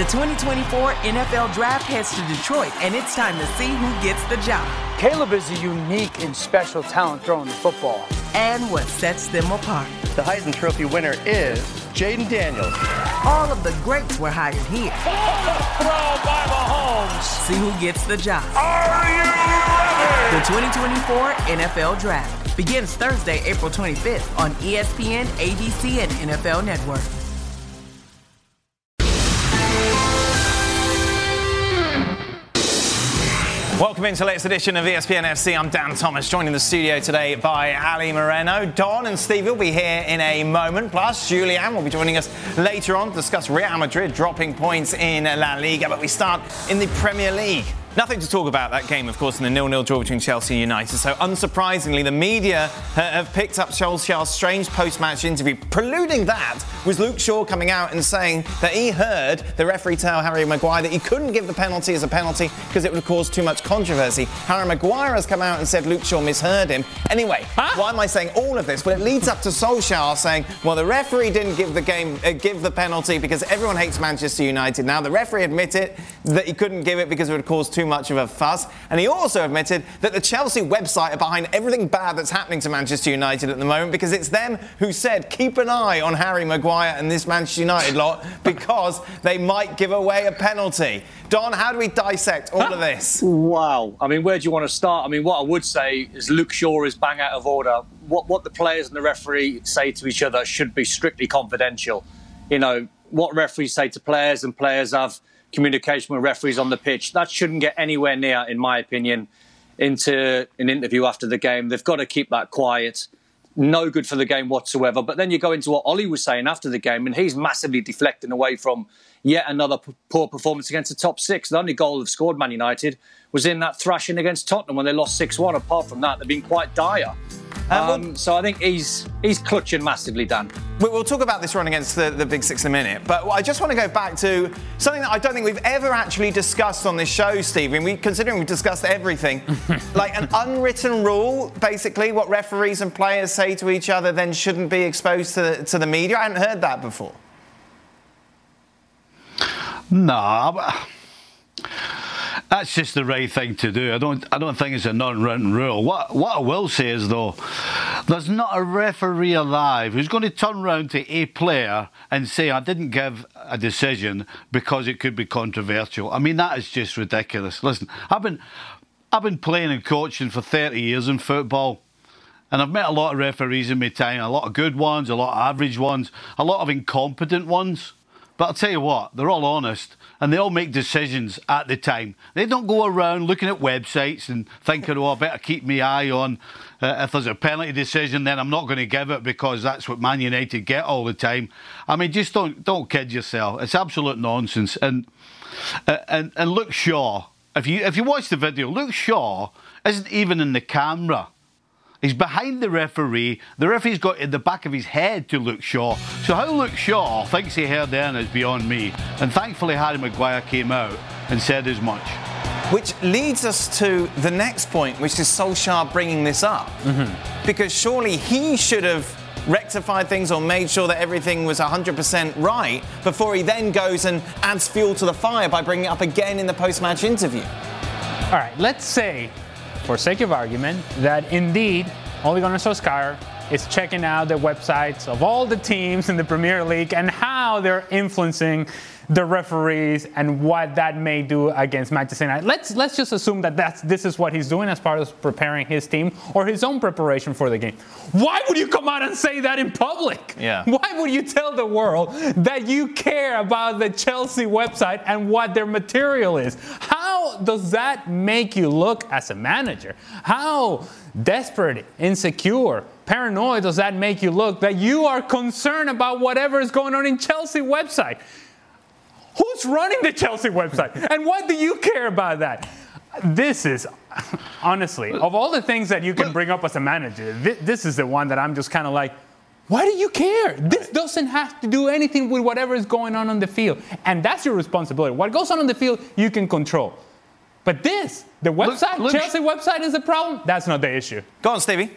The 2024 NFL Draft heads to Detroit, and it's time to see who gets the job. Caleb is a unique and special talent throwing the football. And what sets them apart. The Heisman Trophy winner is Jaden Daniels. All of the greats were hired here. Throw by Mahomes. See who gets the job. Are you ready? The 2024 NFL Draft begins Thursday, April 25th on ESPN, ABC, and NFL Network. Welcome into the latest edition of ESPN FC. I'm Dan Thomas, joined in the studio today by Ali Moreno. Don and Steve will be here in a moment. Plus, Julian will be joining us later on to discuss Real Madrid dropping points in La Liga. But we start in the Premier League. Nothing to talk about that game, of course, in the 0-0 draw between Chelsea and United. So, unsurprisingly, the media have picked up Solskjaer's strange post-match interview. Preluding that was Luke Shaw coming out and saying that he heard the referee tell Harry Maguire that he couldn't give the penalty as a penalty because it would have caused too much controversy. Harry Maguire has come out and said Luke Shaw misheard him. Anyway, why am I saying all of this? Well, it leads up to Solskjaer saying, well, the referee didn't give the penalty because everyone hates Manchester United now. The referee admitted that he couldn't give it because it would have caused too much of a fuss. And he also admitted that the Chelsea website are behind everything bad that's happening to Manchester United at the moment because it's them who said keep an eye on Harry Maguire and this Manchester United lot because they might give away a penalty. Don, how do we dissect all of this? Wow. I mean, where do you want to start? I mean, what I would say is Luke Shaw is bang out of order. What the players and the referee say to each other should be strictly confidential. You know, what referees say to players and players have communication with referees on the pitch, that shouldn't get anywhere near, in my opinion, into an interview after the game. They've got to keep that quiet. No good for the game whatsoever. But then you go into what Ollie was saying after the game, and he's massively deflecting away from yet another poor performance against the top six. The only goal they've scored, Man United, was in that thrashing against Tottenham when they lost 6-1. Apart from that, they've been quite dire. So I think he's clutching massively, Dan. We'll talk about this run against the Big Six in a minute, but I just want to go back to something that I don't think we've ever actually discussed on this show, Stephen. Considering we've discussed everything, like an unwritten rule, basically, what referees and players say to each other then shouldn't be exposed to the media. I hadn't heard that before. No, that's just the right thing to do. I don't think it's a non-written rule. What I will say is, though, there's not a referee alive who's going to turn round to a player and say, I didn't give a decision because it could be controversial. I mean, that is just ridiculous. Listen, I've been playing and coaching for 30 years in football, and I've met a lot of referees in my time, a lot of good ones, a lot of average ones, a lot of incompetent ones. But I'll tell you what, they're all honest and they all make decisions at the time. They don't go around looking at websites and thinking, oh, I better keep my eye on if there's a penalty decision, then I'm not going to give it because that's what Man United get all the time. I mean, just don't kid yourself. It's absolute nonsense. And Luke Shaw, if you watch the video, Luke Shaw isn't even in the camera. He's behind the referee. The referee's got in the back of his head to Luke Shaw. So how Luke Shaw thinks he heard then is beyond me. And thankfully Harry Maguire came out and said as much. Which leads us to the next point, which is Solskjaer bringing this up. Mm-hmm. Because surely he should have rectified things or made sure that everything was 100% right before he then goes and adds fuel to the fire by bringing it up again in the post-match interview. All right, let's say, for sake of argument, that indeed Ole Gunnar Solskjaer is checking out the websites of all the teams in the Premier League and how they're influencing the referees and what that may do against Manchester United. Let's just assume that this is what he's doing as part of preparing his team or his own preparation for the game. Why would you come out and say that in public? Yeah. Why would you tell the world that you care about the Chelsea website and what their material is? How does that make you look as a manager? How desperate, insecure, paranoid does that make you look that you are concerned about whatever is going on in Chelsea website? Who's running the Chelsea website? And what do you care about that? This is, honestly, of all the things that you can bring up as a manager, this is the one that I'm just kind of like, why do you care? This doesn't have to do anything with whatever is going on the field. And that's your responsibility. What goes on the field, you can control. But the website, Chelsea website is the problem. That's not the issue. Go on, Stevie.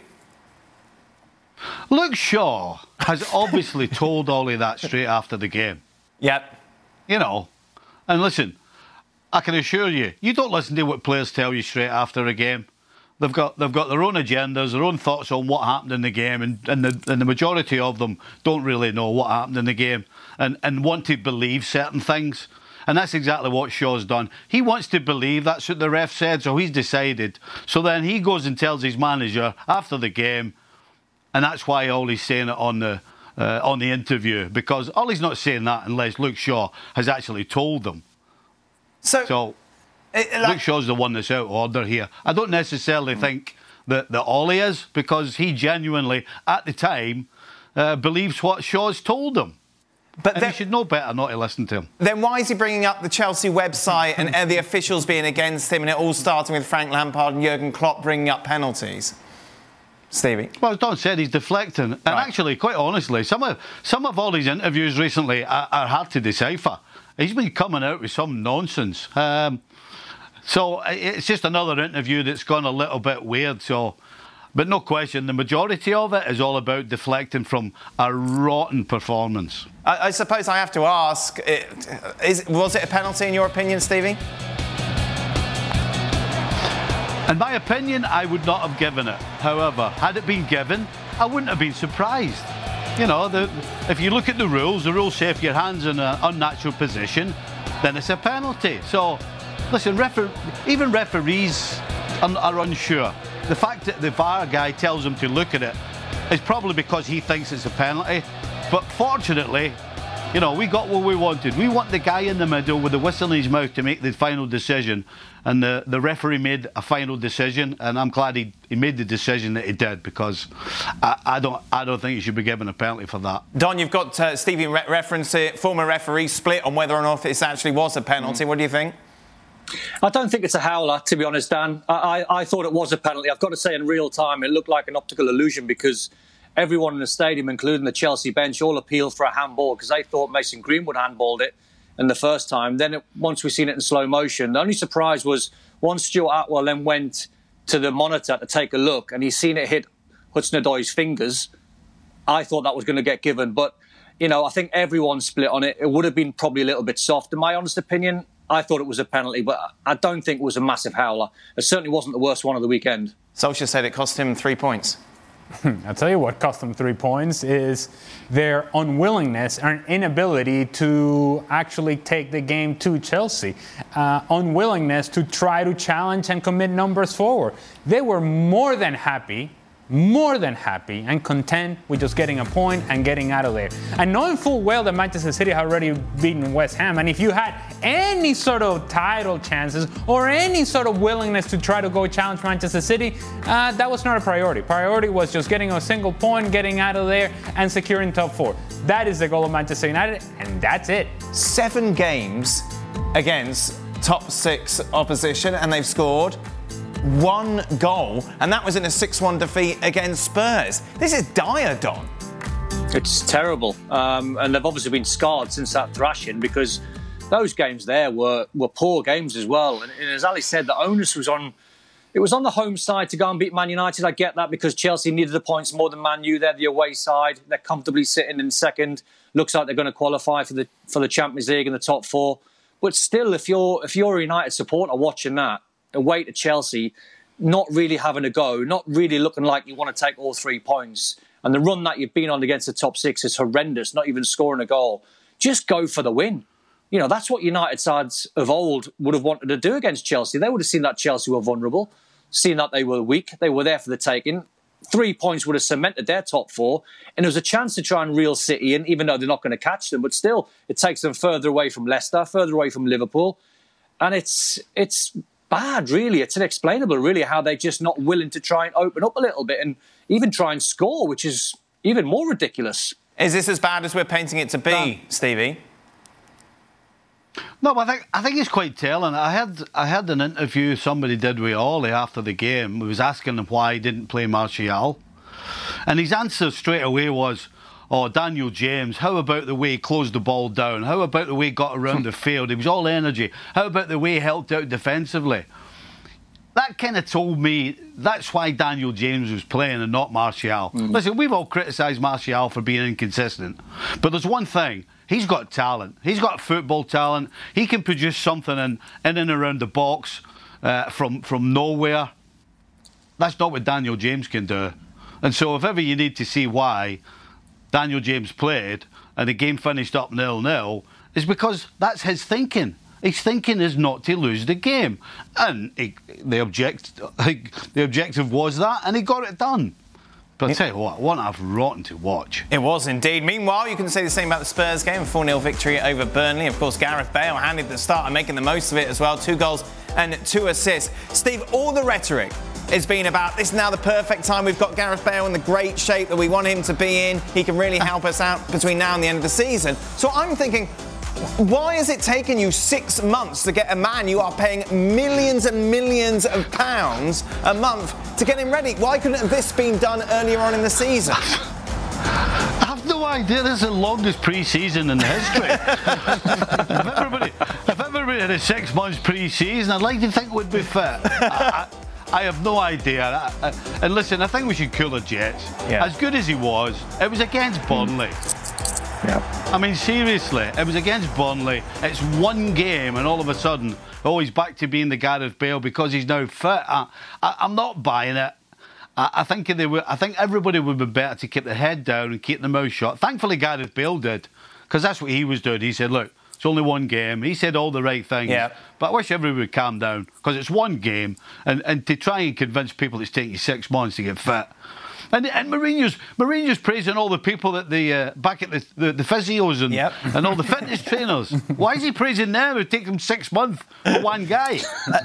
Luke Shaw has obviously told Ollie that straight after the game. Yep. You know, And listen, I can assure you, you don't listen to what players tell you straight after a game. They've got their own agendas, their own thoughts on what happened in the game, and the majority of them don't really know what happened in the game and want to believe certain things. And that's exactly what Shaw's done. He wants to believe that's what the ref said, so he's decided. So then he goes and tells his manager after the game, and that's why Ollie's saying it on the interview, because Ollie's not saying that unless Luke Shaw has actually told them. So Luke Shaw's the one that's out of order here. I don't necessarily think that Ollie is, because he genuinely, at the time, believes what Shaw's told him. But he should know better not to listen to him. Then why is he bringing up the Chelsea website and the officials being against him, and it all starting with Frank Lampard and Jurgen Klopp bringing up penalties? Stevie? Well, as Don said, he's deflecting. And actually, quite honestly, some of Ollie's interviews recently are hard to decipher. He's been coming out with some nonsense. So it's just another interview that's gone a little bit weird. But no question, the majority of it is all about deflecting from a rotten performance. I suppose I have to ask, was it a penalty in your opinion, Stevie? In my opinion, I would not have given it. However, had it been given, I wouldn't have been surprised. You know, if you look at the rules say if your hand's in an unnatural position, then it's a penalty. So, listen, even referees are unsure. The fact that the VAR guy tells him to look at it is probably because he thinks it's a penalty. But fortunately, you know, we got what we wanted. We want the guy in the middle with the whistle in his mouth to make the final decision. And the referee made a final decision, and I'm glad he made the decision that he did, because I don't think he should be given a penalty for that. Don, you've got Stevie reference it, former referee split on whether or not this actually was a penalty. What do you think? I don't think it's a howler, to be honest, Dan. I thought it was a penalty. I've got to say, in real time, it looked like an optical illusion, because everyone in the stadium, including the Chelsea bench, all appealed for a handball because they thought Mason Greenwood handballed it in the first time. Then once we've seen it in slow motion, the only surprise was once Stuart Atwell then went to the monitor to take a look and he's seen it hit Hudson-Odoi's fingers, I thought that was going to get given. But, you know, I think everyone split on it. It would have been probably a little bit soft. In my honest opinion, I thought it was a penalty, but I don't think it was a massive howler. It certainly wasn't the worst one of the weekend. Solskjaer said it cost him 3 points. I'll tell you what cost them 3 points is their unwillingness and inability to actually take the game to Chelsea. Unwillingness to try to challenge and commit numbers forward. They were more than happy and content with just getting a point and getting out of there. And knowing full well that Manchester City had already beaten West Ham, and if you had any sort of title chances or any sort of willingness to try to go challenge Manchester City, that was not a priority. Priority was just getting a single point, getting out of there, and securing top four. That is the goal of Manchester United, and that's it. 7 games against top 6 opposition, and they've scored 1 goal, and that was in a 6-1 defeat against Spurs. This is dire, Don. It's terrible. And they've obviously been scarred since that thrashing, because those games there were poor games as well. And as Ali said, the onus was on... It was on the home side to go and beat Man United. I get that, because Chelsea needed the points more than Man U. They're the away side. They're comfortably sitting in second. Looks like they're going to qualify for the Champions League in the top 4. But still, if you're a United supporter watching that, away to Chelsea, not really having a go, not really looking like you want to take all 3 points, and the run that you've been on against the top 6 is horrendous, not even scoring a goal, just go for the win. You know, that's what United sides of old would have wanted to do against Chelsea. They would have seen that Chelsea were vulnerable, seen that they were weak, they were there for the taking. 3 points would have cemented their top 4, and there was a chance to try and reel City in, even though they're not going to catch them, but still, it takes them further away from Leicester, further away from Liverpool, and it's bad, really. It's inexplainable, really, how they're just not willing to try and open up a little bit and even try and score, which is even more ridiculous. Is this as bad as we're painting it to be, Stevie? No, I think it's quite telling. I had an interview somebody did with Ollie after the game. He was asking him why he didn't play Martial, and his answer straight away was, "Oh, Daniel James, how about the way he closed the ball down? How about the way he got around the field? He was all energy. How about the way he helped out defensively?" That kind of told me that's why Daniel James was playing and not Martial. Listen, we've all criticised Martial for being inconsistent, but there's one thing. he's got talent. He's got football talent. He can produce something in and around the box from nowhere. That's not what Daniel James can do. And so if ever you need to see why Daniel James played and the game finished up 0-0, it's because that's his thinking. His thinking is not to lose the game. And the objective was that, and he got it done. But I'll tell you what a rotten to watch. It was indeed. Meanwhile, you can say the same about the Spurs game, a 4-0 victory over Burnley. Of course, Gareth Bale handed the start and making the most of it as well. 2 goals and 2 assists. Steve, all the rhetoric has been about this is now the perfect time. We've got Gareth Bale in the great shape that we want him to be in. He can really help us out between now and the end of the season. So I'm thinking, why has it taken you 6 months to get a man you are paying millions and millions of pounds a month to get him ready? Why couldn't this been done earlier on in the season? I have no idea. This is the longest pre-season in history. if everybody had a 6 months pre-season, I'd like to think it would be fit. I have no idea. And listen, I think we should cool the jets. Yeah. As good as he was, it was against Burnley. Yeah. I mean, seriously, it was against Burnley. It's one game, and all of a sudden, he's back to being the Gareth Bale because he's now fit. I'm not buying it. I think everybody would be better to keep their head down and keep their mouth shut. Thankfully, Gareth Bale did, because that's what he was doing. He said, "Look, it's only one game." He said all the right things. Yeah. But I wish everybody would calm down, because it's one game, and to try and convince people it's taking you 6 months to get fit. And Mourinho's praising all the people that back at the physios and all the fitness trainers. Why is he praising them? It take them 6 months for one guy.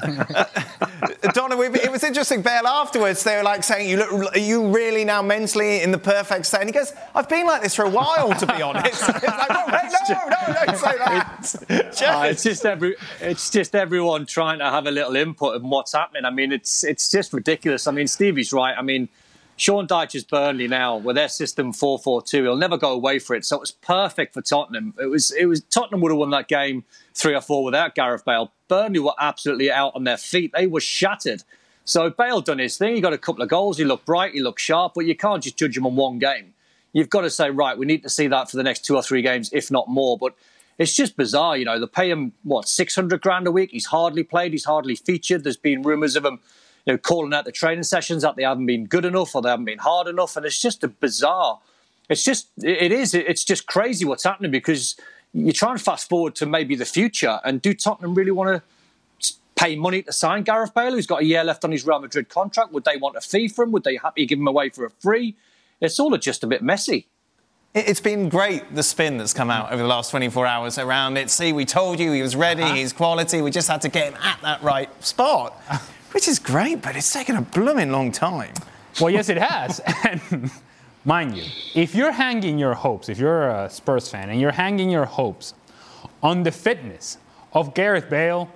Donna, it was interesting. Bale afterwards, they were like saying, "Are you really now mentally in the perfect state?" And he goes, "I've been like this for a while, to be honest." It's like, no, don't say that. It's just everyone trying to have a little input in what's happening. I mean, it's just ridiculous. I mean, Stevie's right. I mean, Sean Dyche's Burnley now, with their system 4-4-2, he'll never go away for it. So it was perfect for Tottenham. It was Tottenham would have won that game 3 or 4 without Gareth Bale. Burnley were absolutely out on their feet. They were shattered. So Bale done his thing. He got a couple of goals. He looked bright. He looked sharp. But you can't just judge him on one game. You've got to say, right, we need to see that for the next 2 or 3 games, if not more. But it's just bizarre, you know. They pay him, $600,000 a week. He's hardly played. He's hardly featured. There's been rumours of him, calling out the training sessions that they haven't been good enough or they haven't been hard enough. And it's just it's just crazy what's happening, because you're trying to fast forward to maybe the future. And do Tottenham really want to pay money to sign Gareth Bale, who's got a year left on his Real Madrid contract? Would they want a fee for him? Would they happy to give him away for a free? It's all just a bit messy. It's been great, the spin that's come out over the last 24 hours around it. See, we told you he was ready, he's quality. We just had to get him at that right spot. Which is great, but it's taken a blooming long time. Well, yes, it has. And mind you, if you're hanging your hopes, if you're a Spurs fan and you're hanging your hopes on the fitness of Gareth Bale,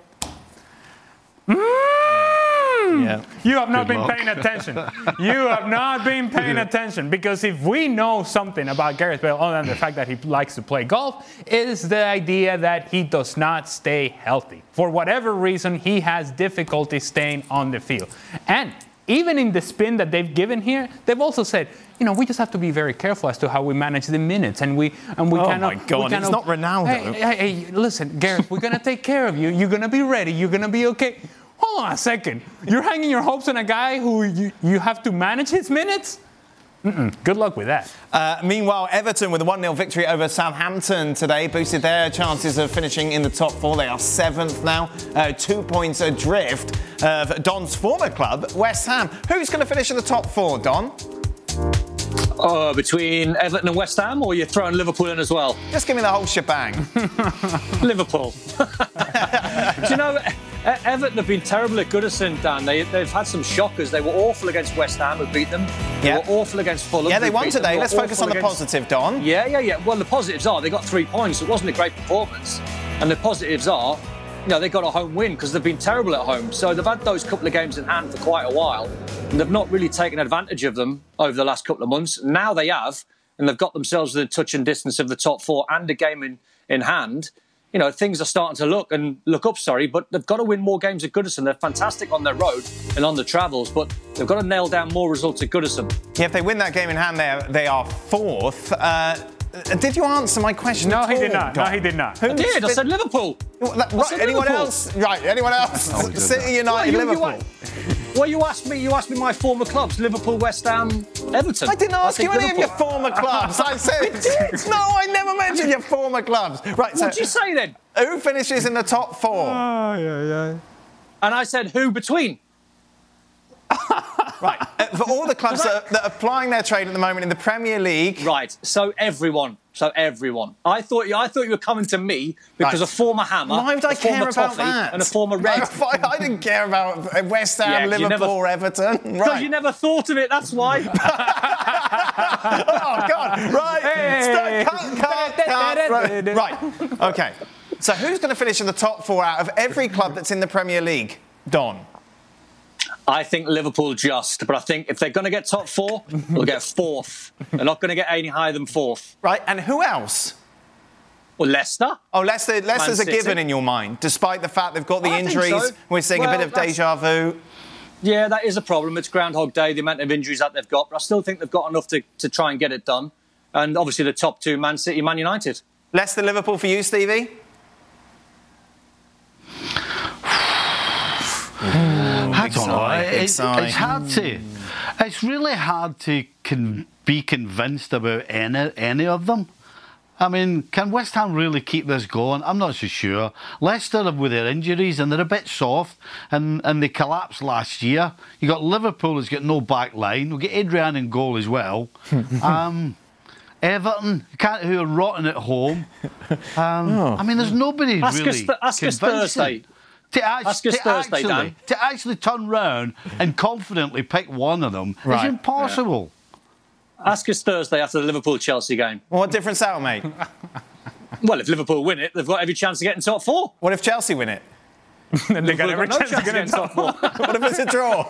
you have not been paying attention. You have not been paying attention, because if we know something about Gareth Bale, other than the fact that he likes to play golf, it is the idea that he does not stay healthy. For whatever reason, he has difficulty staying on the field. And even in the spin that they've given here, they've also said, we just have to be very careful as to how we manage the minutes, and we oh my God, it's not Ronaldo. Hey, listen, Gareth, we're gonna take care of you. You're gonna be ready. You're gonna be okay. Hold on a second. You're hanging your hopes on a guy who you have to manage his minutes? Good luck with that. Meanwhile, Everton with a 1-0 victory over Southampton today boosted their chances of finishing in the top 4. They are 7th now, 2 points adrift of Don's former club, West Ham. Who's going to finish in the top 4, Don? Between Everton and West Ham, or you're throwing Liverpool in as well? Just give me the whole shebang. Liverpool. Do you know, Everton have been terrible at Goodison, Dan. They've had some shockers. They were awful against West Ham, who beat them. They were awful against Fulham. Yeah, they won today. Let's focus on the positive, Don. Yeah. Well, the positives are they got 3 points. It wasn't a great performance. And the positives are, they got a home win, because they've been terrible at home. So they've had those couple of games in hand for quite a while, and they've not really taken advantage of them over the last couple of months. Now they have, and they've got themselves within touch and distance of the top 4 and a game in hand. Things are starting to look up, but they've got to win more games at Goodison. They're fantastic on their road and on the travels, but they've got to nail down more results at Goodison. Yeah, if they win that game in hand, they are 4th. Did you answer my question? No, at he all, did not. Don? No, he did not. I did. I said Liverpool. Right, anyone Liverpool. else? Right, anyone else? Oh, he did City, that. United, Liverpool. Well, you asked me my former clubs: Liverpool, West Ham, Everton. I didn't ask think you any of your Liverpool. former clubs. I said no. I never mentioned your former clubs. Right. What did you say then? Who finishes in the top 4? And I said who between. Right. For all the clubs that are plying their trade at the moment in the Premier League. Right. So everyone. I thought you were coming to me because a former Hammer, Why would I a former care about Toffee, that? and a former Red. I didn't care about West Ham, Yeah, Liverpool, or Everton. Because Right. you never thought of it, that's why. Oh, God. Right. Hey. Cut. Right. OK. So who's going to finish in the top 4 out of every club that's in the Premier League? Don. I think Liverpool just, but I think if they're going to get top 4, they'll get 4th. They're not going to get any higher than 4th. Right. And who else? Well, Leicester. Oh, Leicester's a City. given in your mind, despite the fact they've got the I think injuries. so. We're seeing a bit of deja vu. Yeah, that is a problem. It's Groundhog Day, the amount of injuries that they've got. But I still think they've got enough to try and get it done. And obviously the top 2, Man City, Man United. Leicester, Liverpool for you, Stevie? I don't know. Big It's hard to. It's really hard to be convinced about any of them. I mean, can West Ham really keep this going? I'm not so sure. Leicester with their injuries and they're a bit soft and they collapsed last year. You got Liverpool who's got no back line. We've got Adrian in goal as well. Everton, who are rotten at home. I mean, there's nobody really Ask us Thursday. To actually turn round and confidently pick one of them is impossible. Ask us Thursday after the Liverpool-Chelsea game. Well, what difference that'll make? Well, if Liverpool win it, they've got every chance to get in top 4. What if Chelsea win it? And they got every no chance to get in top 4. What if it's a draw?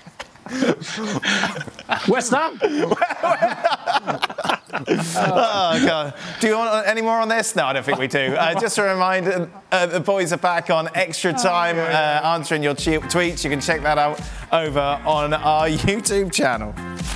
West Ham. Oh, God. Do you want any more on this? No, I don't think we do. Just a reminder, the boys are back on Extra Time answering your tweets. You can check that out over on our YouTube channel.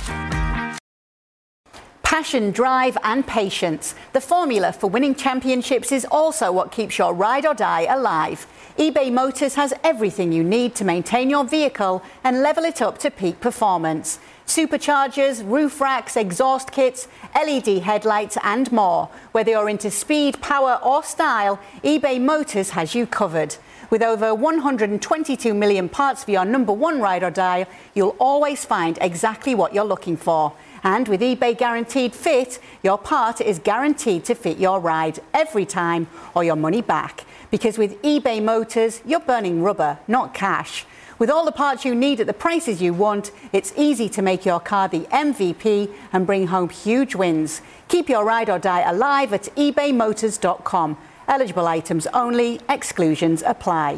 Passion, drive and patience. The formula for winning championships is also what keeps your ride or die alive. eBay Motors has everything you need to maintain your vehicle and level it up to peak performance. Superchargers, roof racks, exhaust kits, LED headlights and more. Whether you're into speed, power or style, eBay Motors has you covered. With over 122 million parts for your number 1 ride or die, you'll always find exactly what you're looking for. And with eBay Guaranteed Fit, your part is guaranteed to fit your ride every time or your money back. Because with eBay Motors, you're burning rubber, not cash. With all the parts you need at the prices you want, it's easy to make your car the MVP and bring home huge wins. Keep your ride or die alive at ebaymotors.com. Eligible items only, exclusions apply.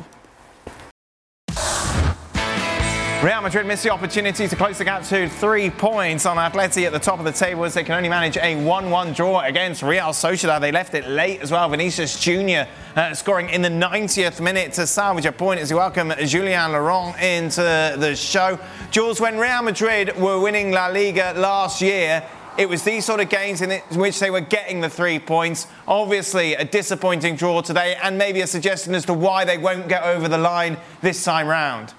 Real Madrid missed the opportunity to close the gap to 3 points on Atleti at the top of the table as they can only manage a 1-1 draw against Real Sociedad. They left it late as well. Vinicius Jr. Scoring in the 90th minute to salvage a point as we welcome Julien Laurent into the show. Jules, when Real Madrid were winning La Liga last year, it was these sort of games in which they were getting the 3 points. Obviously, a disappointing draw today and maybe a suggestion as to why they won't get over the line this time round.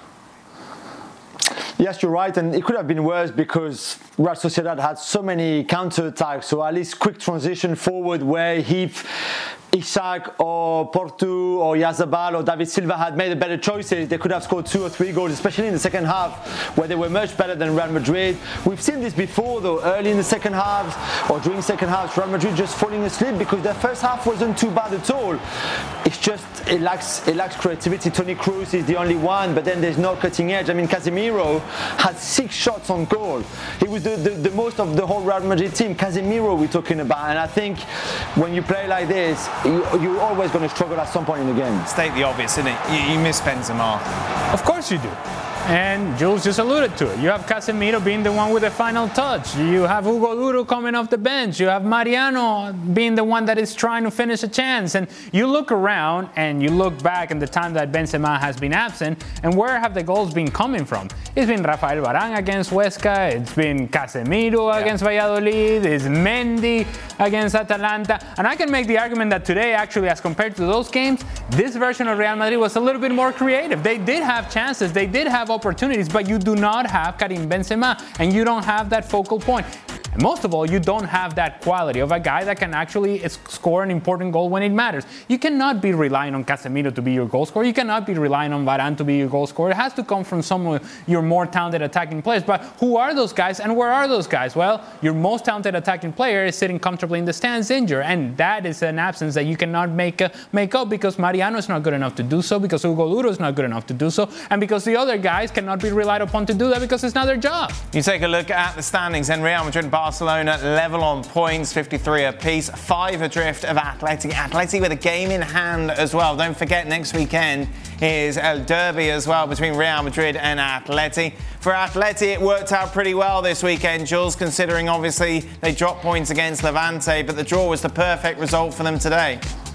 Yes, you're right, and it could have been worse because Real Sociedad had so many counter-attacks, so at least quick transition forward where if Ishak or Portu or Yazabal or David Silva had made better choices, they could have scored 2 or 3 goals, especially in the second half where they were much better than Real Madrid. We've seen this before though, early in the second half or during second half, Real Madrid just falling asleep because their first half wasn't too bad at all. It's just, it lacks creativity. Toni Kroos is the only one, but then there's no cutting edge. I mean, Casemiro had 6 shots on goal. He was the most of the whole Real Madrid team. Casemiro we're talking about, and I think when you play like this, you're always going to struggle at some point in the game. State the obvious, isn't it? You miss Benzema. Of course you do. And Jules just alluded to it. You have Casemiro being the one with the final touch. You have Hugo Duro coming off the bench. You have Mariano being the one that is trying to finish a chance. And you look around and you look back in the time that Benzema has been absent, and where have the goals been coming from? It's been Rafael Varane against Huesca. It's been Casemiro against Valladolid. It's Mendy against Atalanta. And I can make the argument that today, actually, as compared to those games, this version of Real Madrid was a little bit more creative. They did have chances. They did have opportunities, but you do not have Karim Benzema, and you don't have that focal point. And most of all, you don't have that quality of a guy that can actually score an important goal when it matters. You cannot be relying on Casemiro to be your goal scorer. You cannot be relying on Varane to be your goal scorer. It has to come from some of your more talented attacking players. But who are those guys, and where are those guys? Well, your most talented attacking player is sitting comfortably in the stands injured, and that is an absence that you cannot make up because Mariano is not good enough to do so, because Hugo Duro is not good enough to do so, and because the other guys cannot be relied upon to do that because it's not their job. You take a look at the standings, and Real Madrid and Barcelona level on points, 53 apiece, 5 adrift of Atleti. Atleti with a game in hand as well. Don't forget, next weekend is El Derby as well between Real Madrid and Atleti. For Atleti, it worked out pretty well this weekend, Jules, considering obviously they dropped points against Levante, but the draw was the perfect result for them today.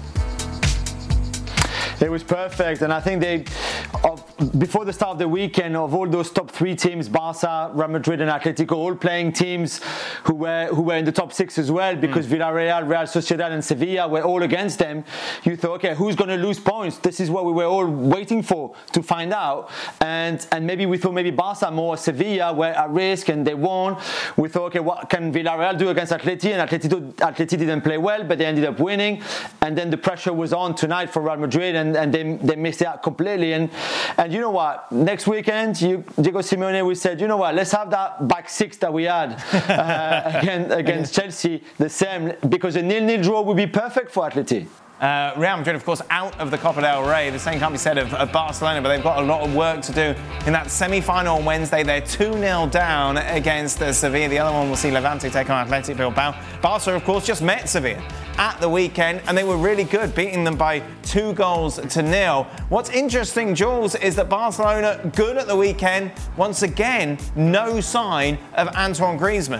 It was perfect, and I think before the start of the weekend, of all those top 3 teams, Barca, Real Madrid and Atletico, all playing teams who were in the top 6 as well, because Villarreal, Real Sociedad and Sevilla were all against them. You thought, okay, who's going to lose points? This is what we were all waiting for to find out. And maybe we thought Barca more, Sevilla were at risk and they won. We thought, okay, what can Villarreal do against Atleti? And Atleti didn't play well, but they ended up winning. And then the pressure was on tonight for Real Madrid, and they missed it out completely. And you know what? Next weekend, Diego Simeone, we said, you know what? Let's have that back 6 that we had against Chelsea the same, because a 0-0 draw would be perfect for Atleti. Real Madrid, of course, out of the Copa del Rey. The same can't be said of Barcelona, but they've got a lot of work to do in that semi-final on Wednesday. They're 2-0 down against Sevilla. The other one will see Levante take on Athletic Bilbao. Barca, of course, just met Sevilla at the weekend, and they were really good, beating them by 2-0. What's interesting, Jules, is that Barcelona, good at the weekend. Once again, no sign of Antoine Griezmann.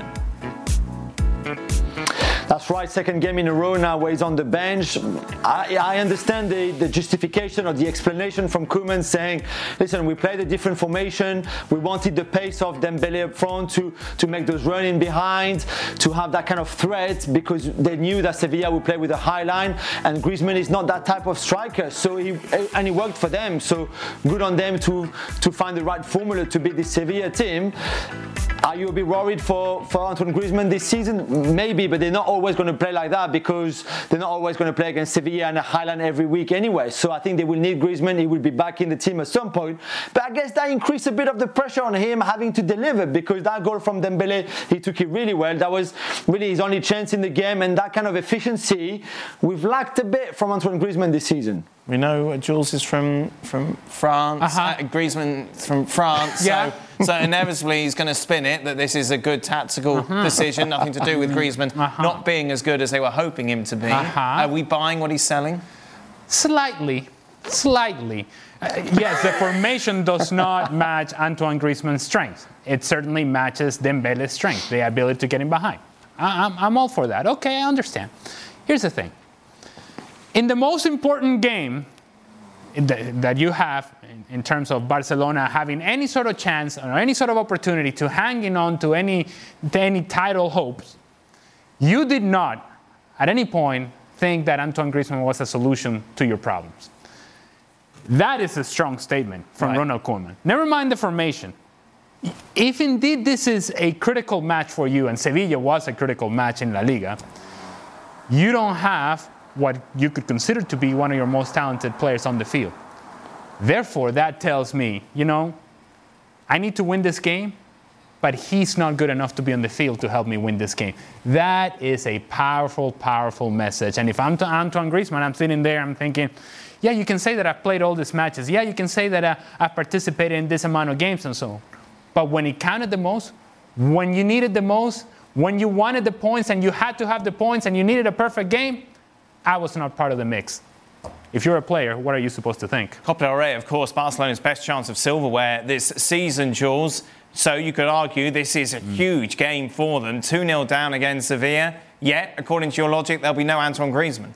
That's right, second game in a row now where he's on the bench. I understand the justification or the explanation from Koeman saying, listen, we played a different formation. We wanted the pace of Dembele up front to make those run in behind, to have that kind of threat, because they knew that Sevilla would play with a high line, and Griezmann is not that type of striker. So he worked for them. So good on them to find the right formula to beat the Sevilla team. Are you a bit worried for Antoine Griezmann this season? Maybe, but they're not always going to play like that, because they're not always going to play against Sevilla and a Highland every week anyway. So I think they will need Griezmann. He will be back in the team at some point. But I guess that increased a bit of the pressure on him having to deliver, because that goal from Dembele, he took it really well. That was really his only chance in the game, and that kind of efficiency we've lacked a bit from Antoine Griezmann this season. We know Jules is from France, Griezmann from France, so inevitably he's going to spin it that this is a good tactical decision, nothing to do with Griezmann not being as good as they were hoping him to be. Are we buying what he's selling? Slightly. Yes, the formation does not match Antoine Griezmann's strength. It certainly matches Dembele's strength, the ability to get him behind. I'm all for that. Okay, I understand. Here's the thing. In the most important game that you have, in terms of Barcelona having any sort of chance or any sort of opportunity to hanging on to any title hopes, you did not, at any point, think that Antoine Griezmann was a solution to your problems. That is a strong statement from Ronald Koeman. Never mind the formation. If indeed this is a critical match for you, and Sevilla was a critical match in La Liga, you don't have what you could consider to be one of your most talented players on the field. Therefore, that tells me, I need to win this game, but he's not good enough to be on the field to help me win this game. That is a powerful, powerful message. And if I'm Antoine Griezmann, I'm sitting there, I'm thinking, yeah, you can say that I've played all these matches. Yeah, you can say that I've participated in this amount of games and so on. But when it counted the most, when you needed the most, when you wanted the points and you had to have the points and you needed a perfect game, I was not part of the mix. if you're a player, what are you supposed to think? Copa del Rey, of course, Barcelona's best chance of silverware this season, Jules. So you could argue this is a huge game for them. 2-0 down against Sevilla. Yet, according to your logic, there'll be no Antoine Griezmann.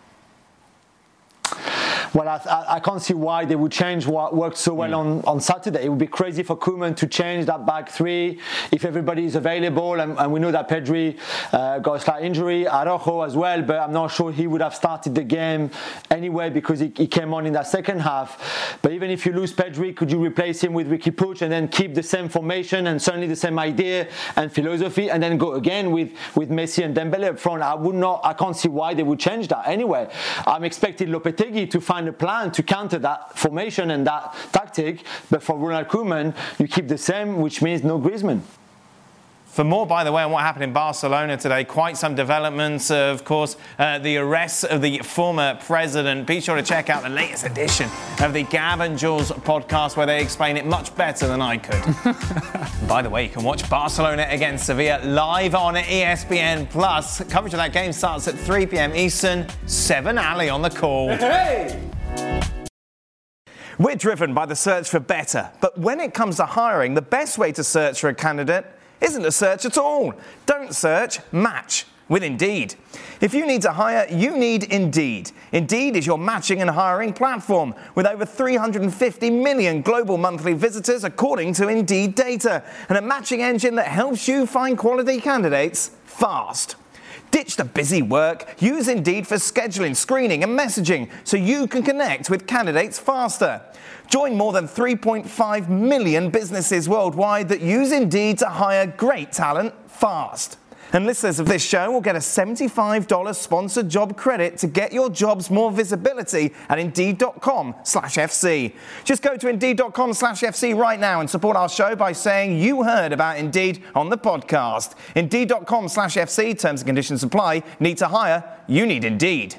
Well, I can't see why they would change what worked so well on Saturday. It would be crazy for Koeman to change that back three if everybody is available. And we know that Pedri got a slight injury, Araujo as well, but I'm not sure he would have started the game anyway because he came on in that second half. But even if you lose Pedri, could you replace him with Riqui Puig and then keep the same formation and certainly the same idea and philosophy and then go again with Messi and Dembele up front? I can't see why they would change that anyway. I'm expecting Lopetegui to find a plan to counter that formation and that tactic, but for Ronald Koeman, you keep the same, which means no Griezmann. For more, by the way, on what happened in Barcelona today, quite some developments. Of course, the arrest of the former president. Be sure to check out the latest edition of the Gab and Jules podcast, where they explain it much better than I could. By the way, you can watch Barcelona against Sevilla live on ESPN+. Coverage of that game starts at 3 p.m. Eastern. 7 Ali on the call. Hey! We're driven by the search for better. But when it comes to hiring, the best way to search for a candidate isn't to search at all. Don't search, match with Indeed. If you need to hire, you need Indeed. Indeed is your matching and hiring platform with over 350 million global monthly visitors according to Indeed data, and a matching engine that helps you find quality candidates fast. Ditch the busy work. Use Indeed for scheduling, screening and messaging so you can connect with candidates faster. Join more than 3.5 million businesses worldwide that use Indeed to hire great talent fast. And listeners of this show will get a $75 sponsored job credit to get your jobs more visibility at Indeed.com/FC. Just go to Indeed.com/FC right now and support our show by saying you heard about Indeed on the podcast. Indeed.com/FC. Terms and conditions apply. Need to hire? You need Indeed.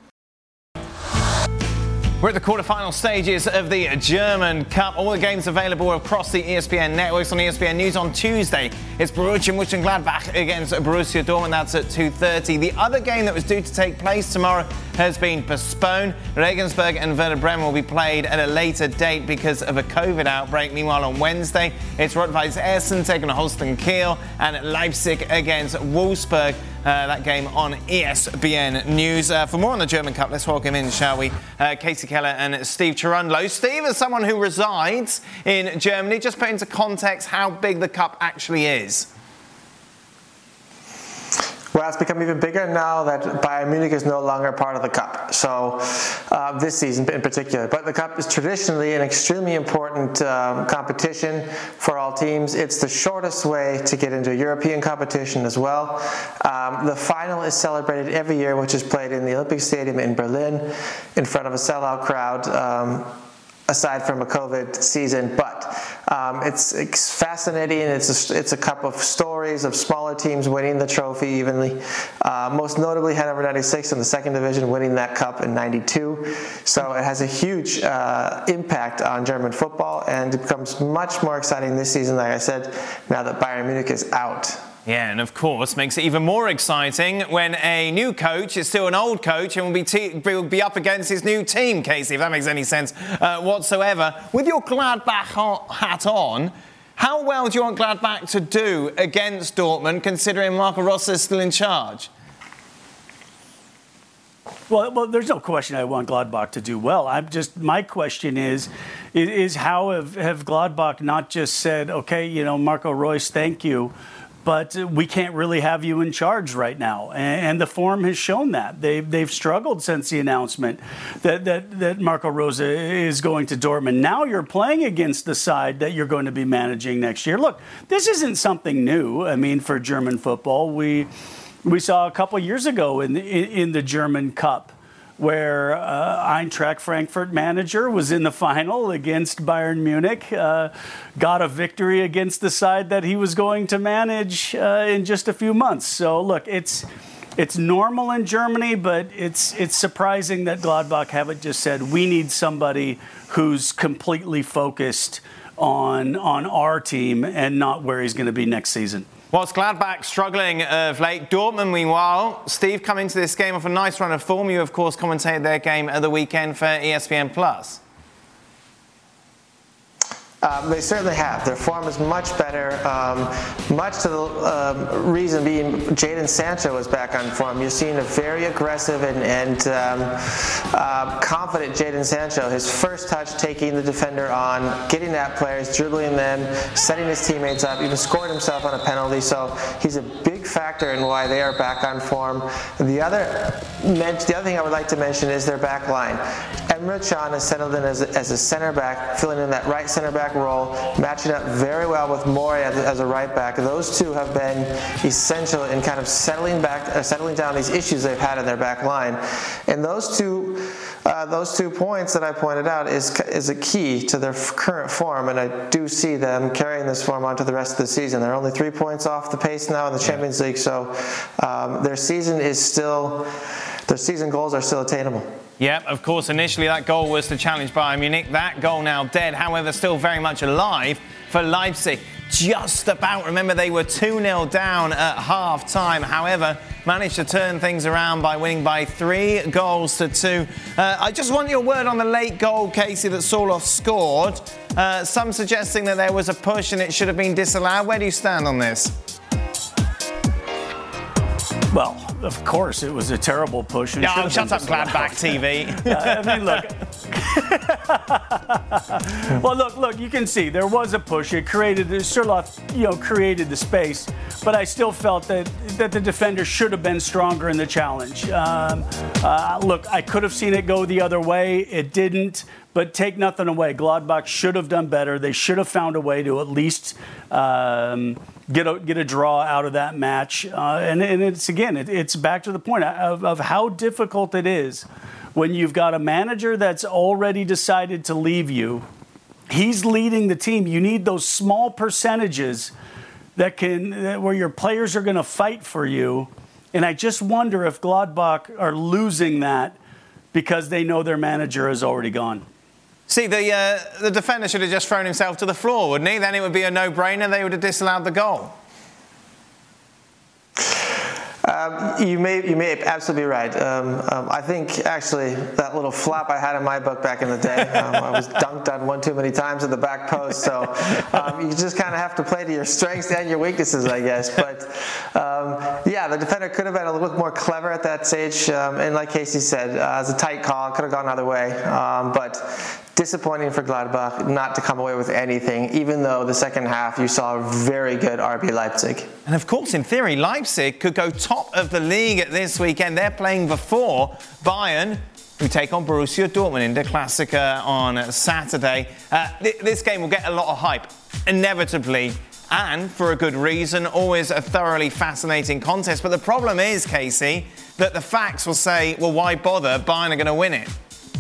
We're at the quarterfinal stages of the German Cup. All the games available across the ESPN networks. On ESPN News on Tuesday, it's Borussia Mönchengladbach against Borussia Dortmund. That's at 2:30. The other game that was due to take place tomorrow has been postponed. Regensburg and Werder Bremen will be played at a later date because of a COVID outbreak. Meanwhile, on Wednesday, it's Rot-Weiss Essen taking on Holstein Kiel and Leipzig against Wolfsburg. That game on ESPN News. For more on the German Cup, let's welcome in, shall we, Casey Keller and Steve Cherundolo. Steve, as someone who resides in Germany, just put into context how big the Cup actually is. Well, it's become even bigger now that Bayern Munich is no longer part of the Cup. So this season in particular. But the Cup is traditionally an extremely important competition for all teams. It's the shortest way to get into a European competition as well. The final is celebrated every year, which is played in the Olympic Stadium in Berlin in front of a sellout crowd. Aside from a COVID season, but it's fascinating. It's a cup of stories of smaller teams winning the trophy evenly. Most notably, Hannover 96 in the second division winning that cup in '92. So it has a huge impact on German football, and it becomes much more exciting this season, like I said, now that Bayern Munich is out. Yeah, and of course makes it even more exciting when a new coach is still an old coach and will be up against his new team, Casey, if that makes any sense whatsoever. With your Gladbach hat on, how well do you want Gladbach to do against Dortmund, considering Marco Rose is still in charge? Well, there's no question I want Gladbach to do well. My question is how have Gladbach not just said, okay, Marco Reus, thank you, but we can't really have you in charge right now. And the form has shown that. They've struggled since the announcement that Marco Rose is going to Dortmund. Now you're playing against the side that you're going to be managing next year. Look, this isn't something new, for German football. We saw a couple years ago in the German Cup where Eintracht Frankfurt manager was in the final against Bayern Munich, got a victory against the side that he was going to manage in just a few months. So look, it's normal in Germany, but it's surprising that Gladbach haven't just said, we need somebody who's completely focused on our team and not where he's going to be next season. Whilst Gladbach struggling of late, Dortmund, meanwhile, Steve, come into this game off a nice run of form. You, of course, commentated their game at the weekend for ESPN+. They certainly have. Their form is much better, much to the reason being Jadon Sancho is back on form. You're seeing a very aggressive and confident Jadon Sancho. His first touch taking the defender on, getting at players, dribbling them, setting his teammates up, even scored himself on a penalty. So he's a big factor in why they are back on form. The other thing I would like to mention is their back line. Emre Can has settled in as a center back, filling in that right center back role, matching up very well with Moria as a right back. Those two have been essential in kind of settling down these issues they've had in their back line. And those two points that I pointed out is a key to their current form, and I do see them carrying this form onto the rest of the season. They're only 3 points off the pace now in the Champions League, so their season goals are still attainable. Yeah, of course, initially that goal was to challenge Bayern Munich. That goal now dead, however, still very much alive for Leipzig. Just about. Remember, they were 2-0 down at half-time. However, managed to turn things around by winning by 3-2. I just want your word on the late goal, Casey, that Sorloth scored. Some suggesting that there was a push and it should have been disallowed. Where do you stand on this? Well, of course, it was a terrible push. And shut up, Gladbach TV. I mean, look. Well, look. You can see there was a push. It created Sorloth, created the space, but I still felt that the defender should have been stronger in the challenge. Look, I could have seen it go the other way. It didn't. But take nothing away. Gladbach should have done better. They should have found a way to at least get a draw out of that match. And it's back to the point of how difficult it is when you've got a manager that's already decided to leave you. He's leading the team. You need those small percentages where your players are going to fight for you. And I just wonder if Gladbach are losing that because they know their manager is already gone. See, the defender should have just thrown himself to the floor, wouldn't he? Then it would be a no-brainer. They would have disallowed the goal. You may absolutely be right. I think actually that little flap I had in my book back in the day, I was dunked on one too many times at the back post. So you just kind of have to play to your strengths and your weaknesses, I guess. But the defender could have been a little bit more clever at that stage. And like Casey said, it was a tight call. Could have gone either way. But disappointing for Gladbach not to come away with anything, even though the second half you saw a very good RB Leipzig. And of course, in theory, Leipzig could go top of the league at this weekend. They're playing before Bayern, who take on Borussia Dortmund in Der Klassiker on Saturday. This game will get a lot of hype, inevitably, and for a good reason. Always a thoroughly fascinating contest. But the problem is, Casey, that the facts will say, well, why bother? Bayern are going to win it.